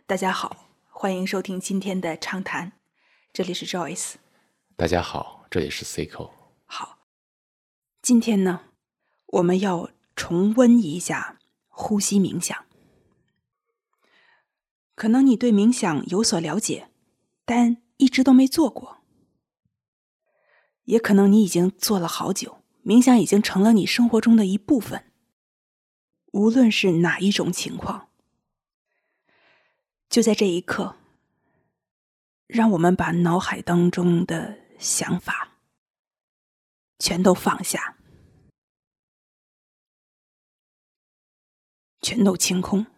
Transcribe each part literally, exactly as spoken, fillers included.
大家好，欢迎收听今天的畅谈，这里是 Joyce。 大家好，这里是 Seiko。 好，今天呢，我们要重温一下呼吸冥想。可能你对冥想有所了解，但一直都没做过。也可能你已经做了好久，冥想已经成了你生活中的一部分。无论是哪一种情况，就在这一刻，让我们把脑海当中的想法全都放下，全都清空。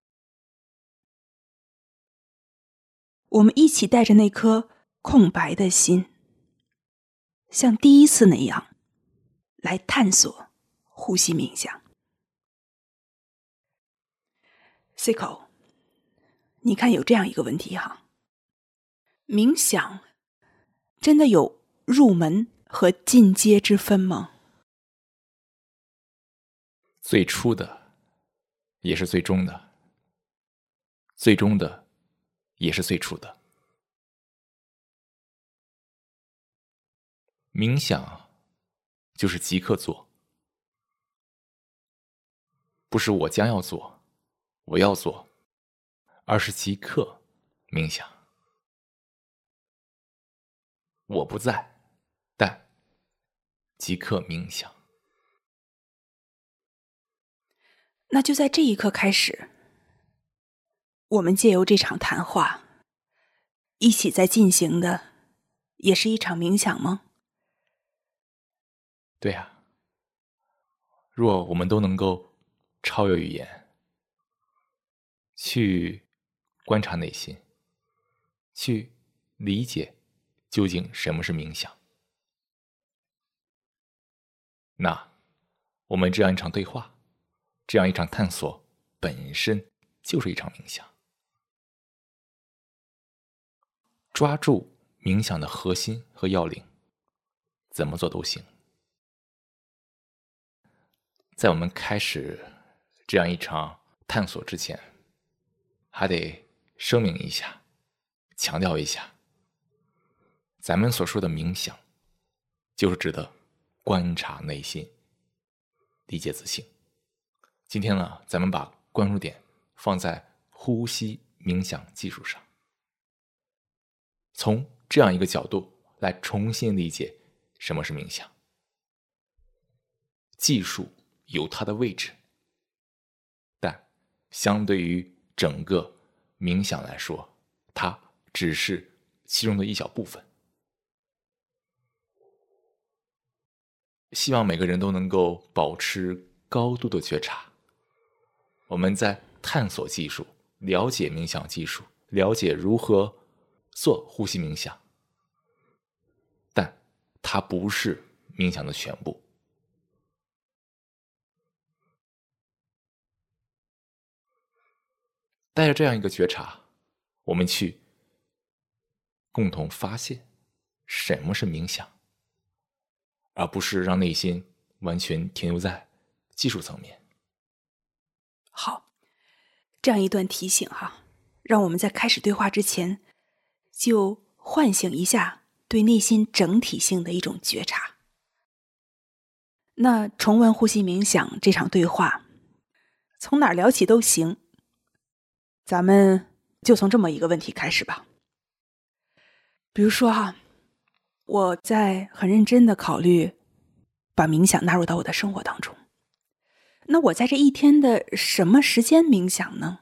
我们一起带着那颗空白的心，像第一次那样来探索呼吸冥想。Seiko， 你看有这样一个问题哈，冥想真的有入门和进阶之分吗？ 最初的也是最终的，最终的也是最初的。冥想就是即刻做，不是我将要做，我要做，而是即刻冥想。我不在，但即刻冥想。 那就在这一刻开始，我们借由这场谈话，一起在进行的也是一场冥想吗？ 对啊，若我们都能够超越语言，去观察内心，去理解究竟什么是冥想，那我们这样一场对话，这样一场探索本身就是一场冥想。抓住冥想的核心和要领，怎么做都行。在我们开始这样一场探索之前，还得声明一下，强调一下，咱们所说的冥想，就是指的观察内心，理解自性。今天呢，咱们把关注点放在呼吸冥想技术上，从这样一个角度来重新理解什么是冥想。技术有它的位置，但相对于整个冥想来说，它只是其中的一小部分。希望每个人都能够保持高度的觉察。我们在探索技术，了解冥想技术，了解如何做呼吸冥想，但它不是冥想的全部。带着这样一个觉察，我们去共同发现什么是冥想，而不是让内心完全停留在技术层面。 好，这样一段提醒哈，让我们在开始对话之前，就唤醒一下对内心整体性的一种觉察。那重温呼吸冥想这场对话，从哪儿聊起都行。咱们就从这么一个问题开始吧。比如说哈，我在很认真的考虑把冥想纳入到我的生活当中。那我在这一天的什么时间冥想呢？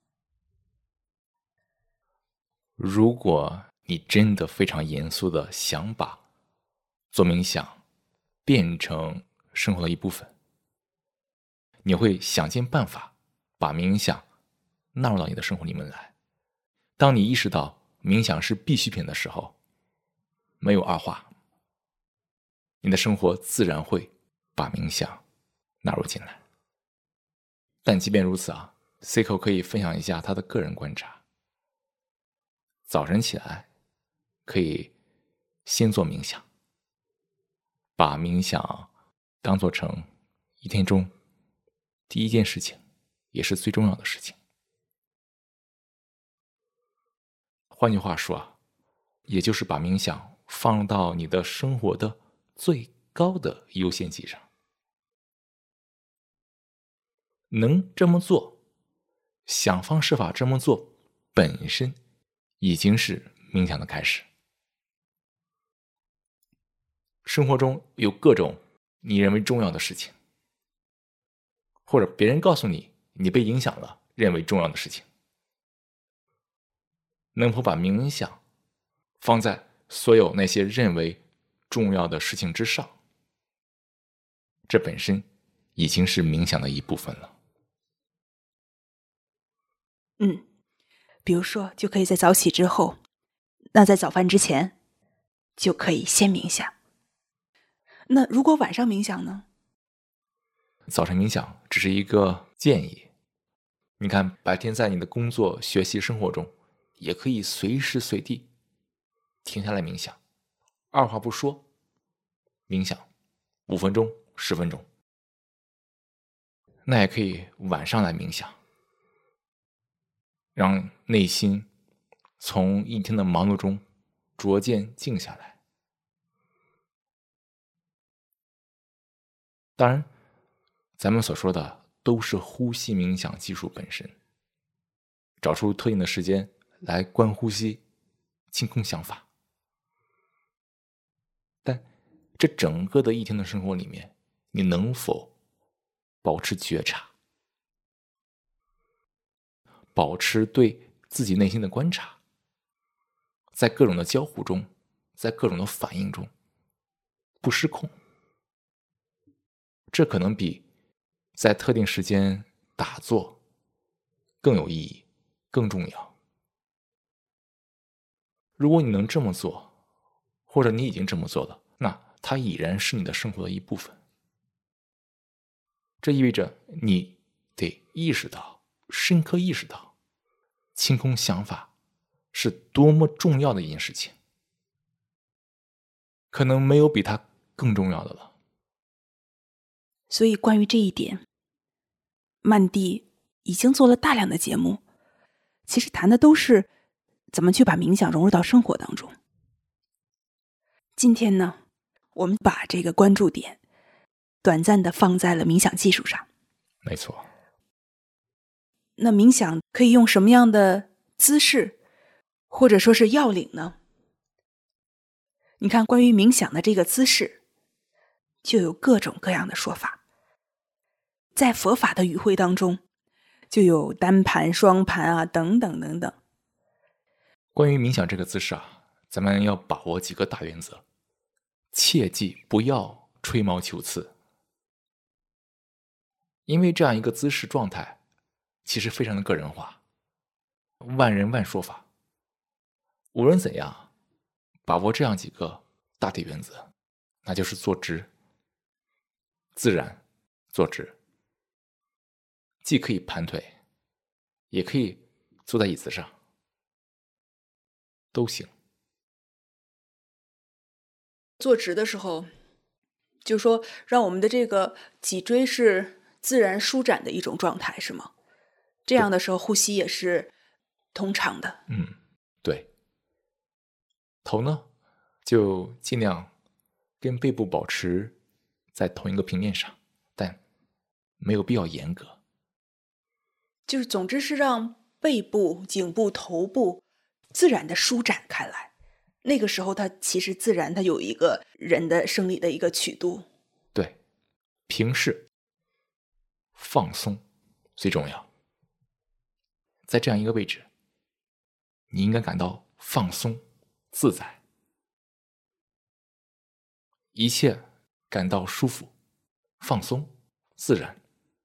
如果你真的非常严肃的想把做冥想变成生活的一部分，你会想尽办法把冥想纳入到你的生活里面来。当你意识到冥想是必需品的时候，没有二话，你的生活自然会把冥想纳入进来。但即便如此啊 Seiko 可以分享一下他的个人观察。早晨起来可以先做冥想，把冥想当作成一天中第一件事情，也是最重要的事情。 换句话说啊，也就是把冥想放到你的生活的最高的优先级上。能这么做，想方设法这么做，本身已经是冥想的开始。生活中有各种你认为重要的事情，或者别人告诉你你被影响了认为重要的事情，能否把冥想放在所有那些认为重要的事情之上，这本身已经是冥想的一部分了。 嗯，比如说就可以在早起之后，那在早饭之前就可以先冥想。那如果晚上冥想呢？ 早晨冥想只是一个建议，你看白天在你的工作、学习、生活中也可以随时随地停下来冥想，二话不说冥想五分钟、十分钟。那也可以晚上来冥想，让内心从一天的忙碌中逐渐静下来。当然，咱们所说的都是呼吸冥想技术本身，找出特定的时间来观呼吸，清空想法。但这整个的一天的生活里面，你能否保持觉察，保持对自己内心的观察，在各种的交互中，在各种的反应中不失控，这可能比在特定时间打坐更有意义，更重要。如果你能这么做，或者你已经这么做了，那它已然是你的生活的一部分。这意味着你得意识到，深刻意识到，清空想法是多么重要的一件事情。可能没有比它更重要的了。 所以关于这一点，曼蒂已经做了大量的节目，其实谈的都是怎么去把冥想融入到生活当中。今天呢，我们把这个关注点短暂的放在了冥想技术上。 没错。 那冥想可以用什么样的姿势，或者说是要领呢？你看，关于冥想的这个姿势，就有各种各样的说法。在佛法的语汇当中，就有单盘、双盘啊，等等等等。 关于冥想这个姿势啊，咱们要把握几个大原则，切记不要吹毛求疵。因为这样一个姿势状态，其实非常的个人化，万人万说法。无论怎样，把握这样几个大体原则，那就是坐直，自然坐直，既可以盘腿，也可以坐在椅子上，都行。 坐直的时候，就说让我们的这个脊椎是自然舒展的一种状态，是吗？这样的时候呼吸也是通畅的。 嗯，对。头呢，就尽量跟背部保持在同一个平面上，但没有必要严格。 就是总之是让背部、颈部、头部自然的舒展开来。那个时候它其实自然它有一个人的生理的一个曲度。 对，平视放松最重要。在这样一个位置，你应该感到放松自在，一切感到舒服放松自然。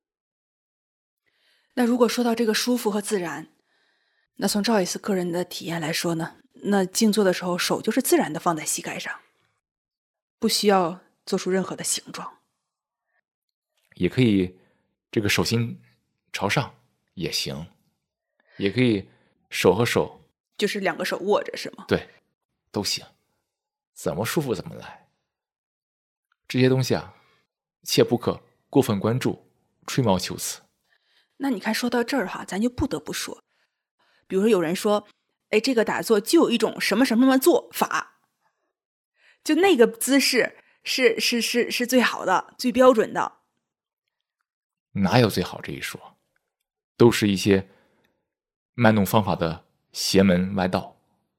那如果说到这个舒服和自然，那从赵伊斯个人的体验来说呢，那静坐的时候手就是自然的放在膝盖上，不需要做出任何的形状。 也可以这个手心朝上也行，也可以手和手就是两个手握着，是吗？ 对，都行，怎么舒服怎么来。这些东西啊，切不可过分关注，吹毛求疵。 那你看，说到这儿哈，咱就不得不说，比如说有人说哎，这个打坐就有一种什么什么什么做法，就那个姿势是是是是最好的、最标准的。 哪有最好这一说？都是一些卖弄方法的邪门歪道。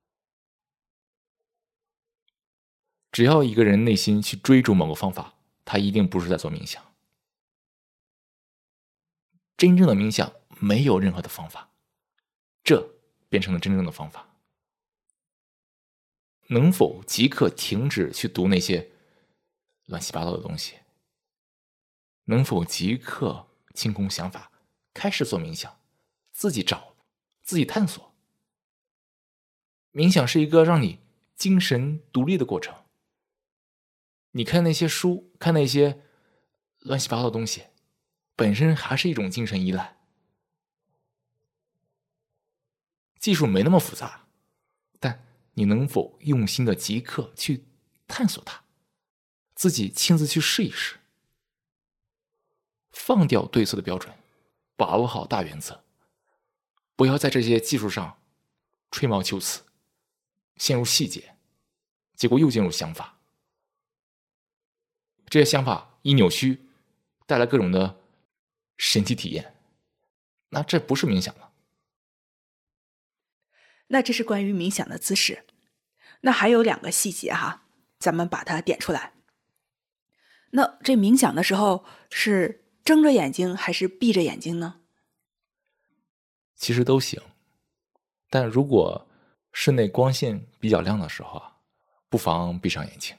只要一个人内心去追逐某个方法，他一定不是在做冥想。真正的冥想没有任何的方法，这变成了真正的方法。能否即刻停止去读那些乱七八糟的东西？能否即刻清空想法，开始做冥想，自己找，自己探索？冥想是一个让你精神独立的过程。你看那些书，看那些乱七八糟的东西，本身还是一种精神依赖。技术没那么复杂，但你能否用心的即刻去探索它，自己亲自去试一试？放掉对错的标准，把握好大原则，不要在这些技术上吹毛求疵，陷入细节，结果又进入想法。这些想法一扭曲，带来各种的神奇体验，那这不是冥想了。 那这是关于冥想的姿势。那还有两个细节哈，咱们把它点出来。那这冥想的时候是睁着眼睛还是闭着眼睛呢？ 其实都行，但如果室内光线比较亮的时候啊，不妨闭上眼睛。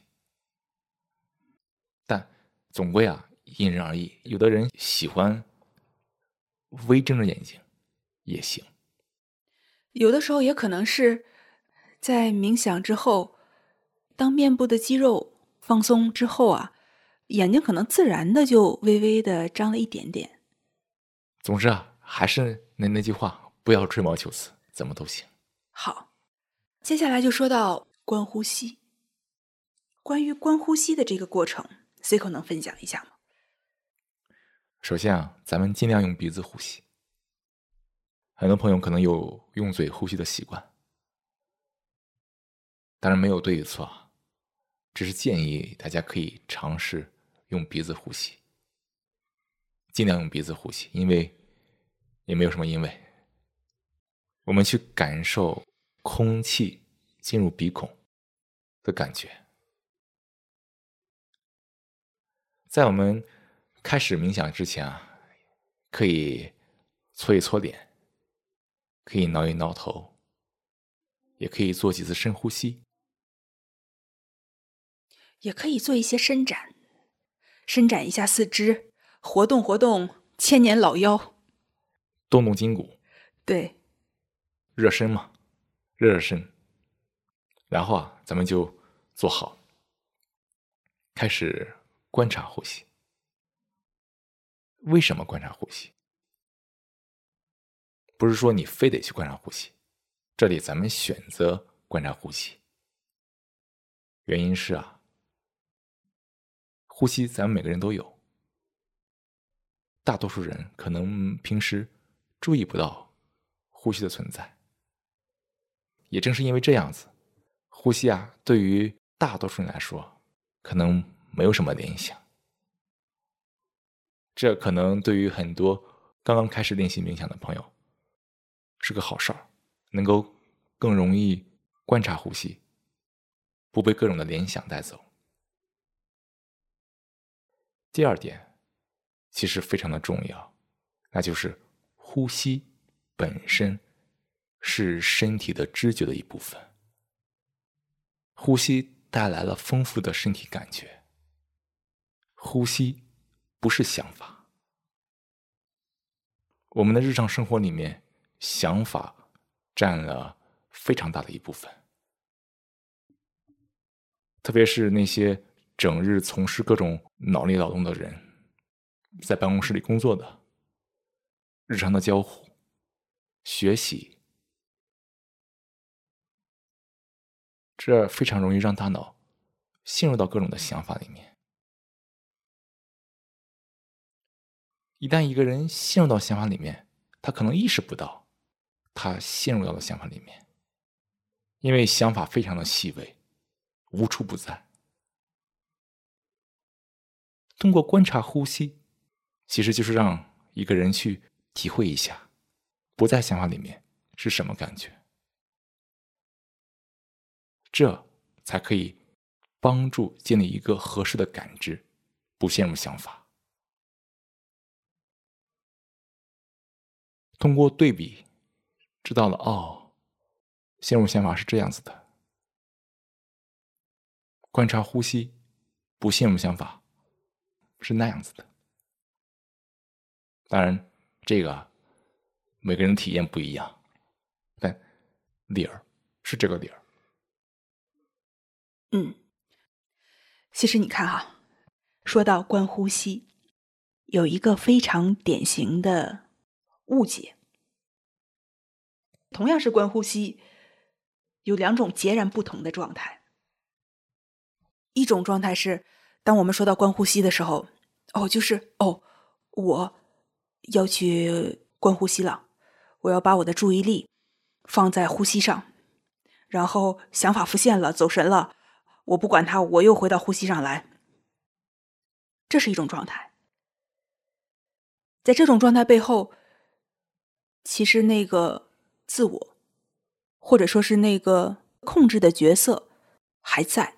但总归啊，因人而异，有的人喜欢微睁着眼睛也行。 有的时候也可能是在冥想之后，当面部的肌肉放松之后啊，眼睛可能自然的就微微的张了一点点。 总之啊，还是那那句话，不要吹毛求疵，怎么都行。 好，接下来就说到观呼吸。关于观呼吸的这个过程 ，Cico 能分享一下吗？ 首先啊，咱们尽量用鼻子呼吸。很多朋友可能有用嘴呼吸的习惯，当然没有对与错啊，只是建议大家可以尝试用鼻子呼吸，尽量用鼻子呼吸，因为也没有什么因为。我们去感受空气进入鼻孔的感觉。在我们开始冥想之前啊，可以搓一搓脸，可以挠一挠头，也可以做几次深呼吸， 也可以做一些伸展，伸展一下四肢，活动活动千年老腰， 动动筋骨。 对， 热身嘛，热热身。然后啊，咱们就坐好，开始观察呼吸。为什么观察呼吸？不是说你非得去观察呼吸，这里咱们选择观察呼吸。原因是啊，呼吸咱们每个人都有，大多数人可能平时注意不到呼吸的存在。也正是因为这样子，呼吸啊，对于大多数人来说，可能没有什么联想。这可能对于很多刚刚开始练习冥想的朋友是个好事儿，能够更容易观察呼吸，不被各种的联想带走。第二点其实非常的重要，那就是呼吸本身是身体的知觉的一部分。呼吸带来了丰富的身体感觉，呼吸不是想法。我们的日常生活里面，想法占了非常大的一部分，特别是那些整日从事各种脑力劳动的人，在办公室里工作的，日常的交互、学习，这非常容易让大脑陷入到各种的想法里面。一旦一个人陷入到想法里面，他可能意识不到他陷入到了想法里面， 因为想法非常的细微，无处不在。通过观察呼吸，其实就是让一个人去体会一下，不在想法里面是什么感觉，这才可以帮助建立一个合适的感知，不陷入想法。通过对比，知道了哦，陷入想法是这样子的。观察呼吸，不陷入想法是那样子的。当然，这个每个人体验不一样，但理儿是这个理儿。 嗯，其实你看哈，说到观呼吸，有一个非常典型的误解。同样是观呼吸，有两种截然不同的状态。一种状态是，当我们说到观呼吸的时候，哦，就是哦，我要去观呼吸了，我要把我的注意力放在呼吸上，然后想法浮现了，走神了，我不管它，我又回到呼吸上来。这是一种状态。在这种状态背后，其实那个自我，或者说是那个控制的角色还在。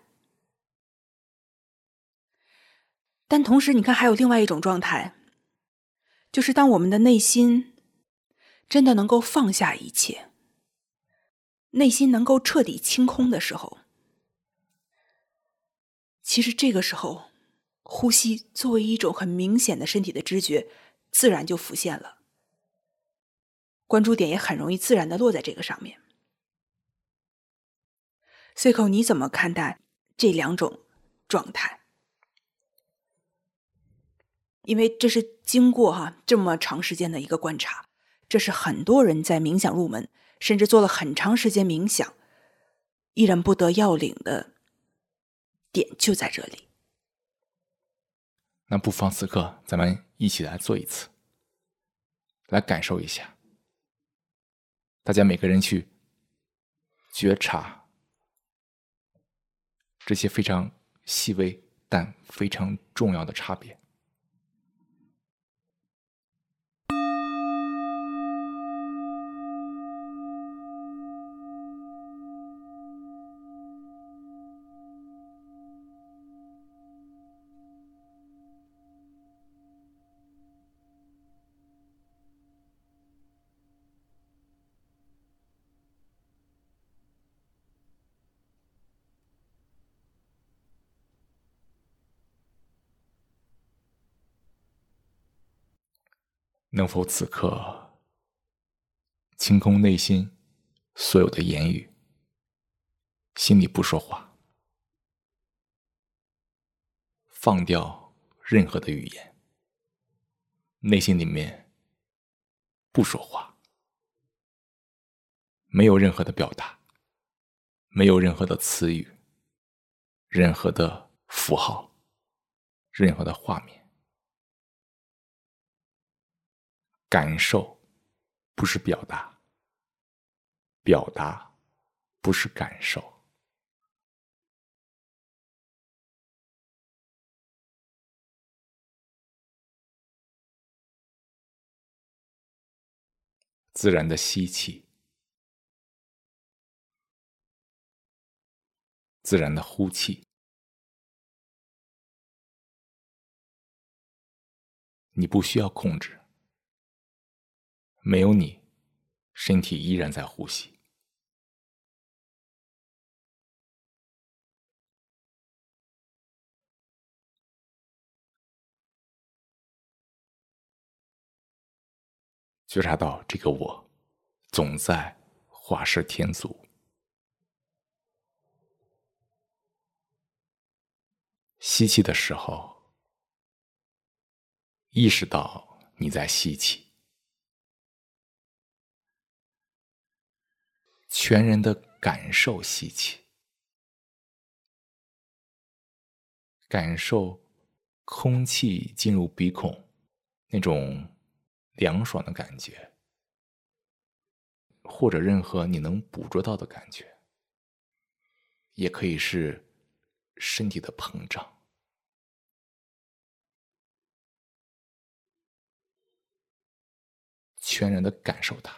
但同时你看还有另外一种状态，就是当我们的内心真的能够放下一切，内心能够彻底清空的时候，其实这个时候呼吸作为一种很明显的身体的知觉自然就浮现了，关注点也很容易自然的落在这个上面。Seiko， 你怎么看待这两种状态？因为这是经过哈这么长时间的一个观察，这是很多人在冥想入门，甚至做了很长时间冥想，依然不得要领的点就在这里。 那不妨此刻咱们一起来做一次，来感受一下，大家每个人去觉察这些非常细微但非常重要的差别。能否此刻清空内心所有的言语，心里不说话，放掉任何的语言，内心里面不说话，没有任何的表达，没有任何的词语，任何的符号，任何的画面。感受不是表达，表达不是感受。自然的吸气，自然的呼气。你不需要控制，没有你，身体依然在呼吸。觉察到这个我总在画蛇添足。吸气的时候，意识到你在吸气，全然的感受吸气，感受空气进入鼻孔那种凉爽的感觉，或者任何你能捕捉到的感觉。 也可以是身体的膨胀。全然的感受它，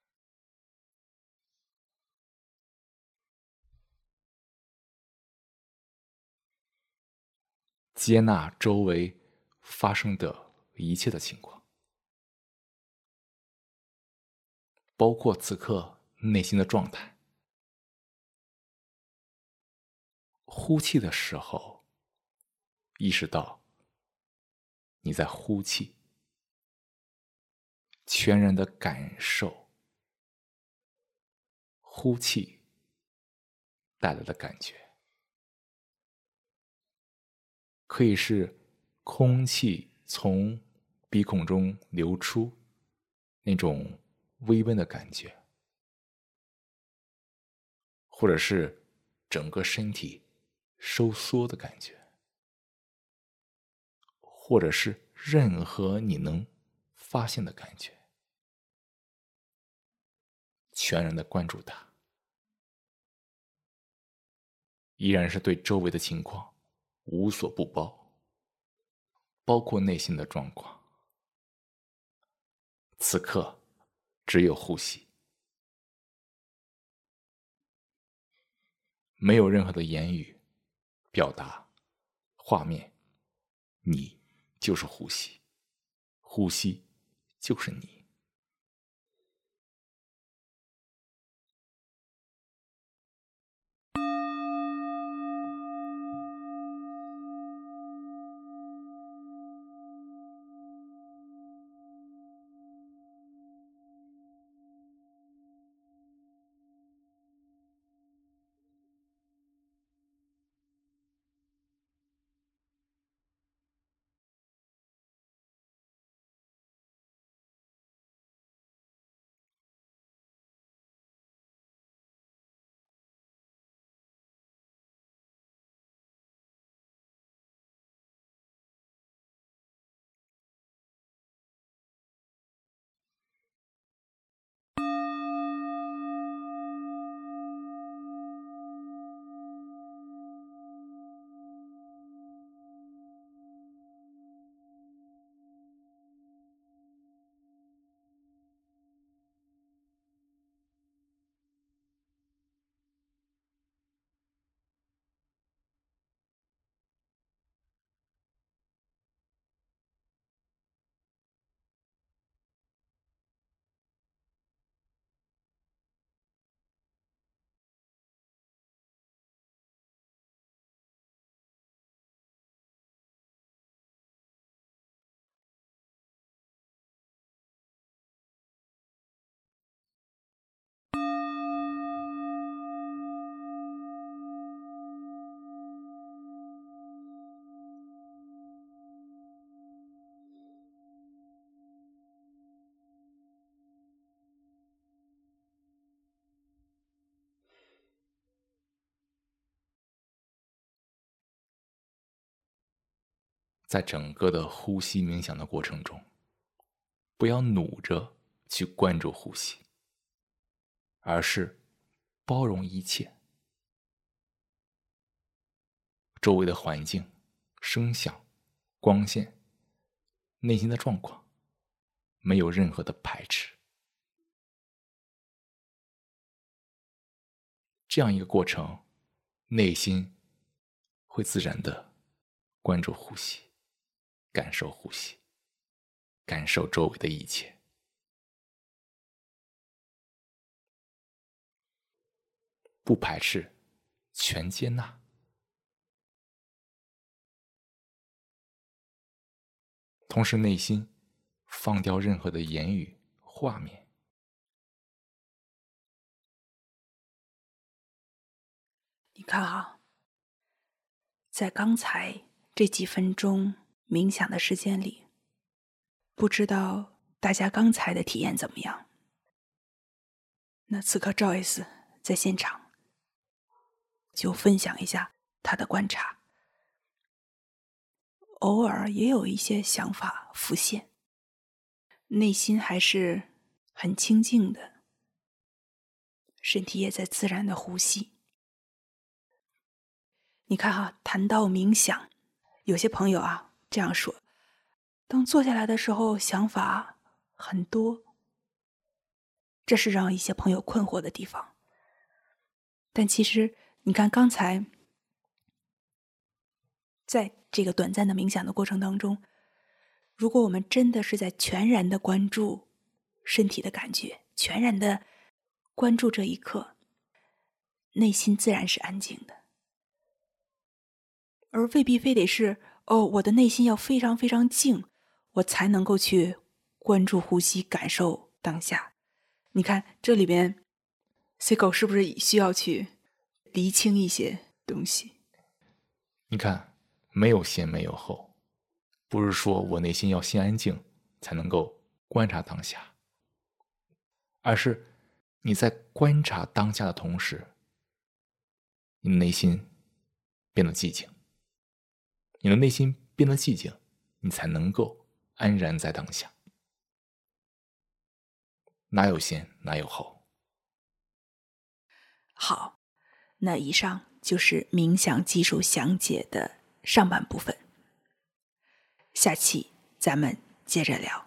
接纳周围发生的一切的情况，包括此刻内心的状态。呼气的时候，意识到你在呼气，全然的感受呼气带来的感觉，可以是空气从鼻孔中流出那种微温的感觉，或者是整个身体收缩的感觉，或者是任何你能发现的感觉，全然的关注它，依然是对周围的情况无所不包，包括内心的状况。此刻只有呼吸，没有任何的言语表达画面，你就是呼吸，呼吸就是你。在整个的呼吸冥想的过程中，不要努着去关注呼吸，而是包容一切，周围的环境、声响、光线、内心的状况，没有任何的排斥。这样一个过程，内心会自然的关注呼吸，感受呼吸，感受周围的一切，不排斥，全接纳。同时内心放掉任何的言语、画面。 你看啊，在刚才这几分钟冥想的时间里，不知道大家刚才的体验怎么样？那此刻 Joyce 在现场就分享一下她的观察，偶尔也有一些想法浮现，内心还是很清静的，身体也在自然的呼吸。 你看哈，谈到冥想，有些朋友啊这样说，当坐下来的时候想法很多，这是让一些朋友困惑的地方。但其实你看刚才在这个短暂的冥想的过程当中，如果我们真的是在全然的关注身体的感觉，全然的关注这一刻，内心自然是安静的。而未必非得是哦，我的内心要非常非常静，我才能够去关注呼吸，感受当下。你看这里边 C 狗是不是需要去厘清一些东西？ 你看，没有先没有后，不是说我内心要先安静才能够观察当下，而是你在观察当下的同时，你的内心变得寂静。你的内心变得寂静，你才能够安然在当下。哪有先，哪有后？ 好，那以上就是冥想技术详解的上半部分，下期咱们接着聊。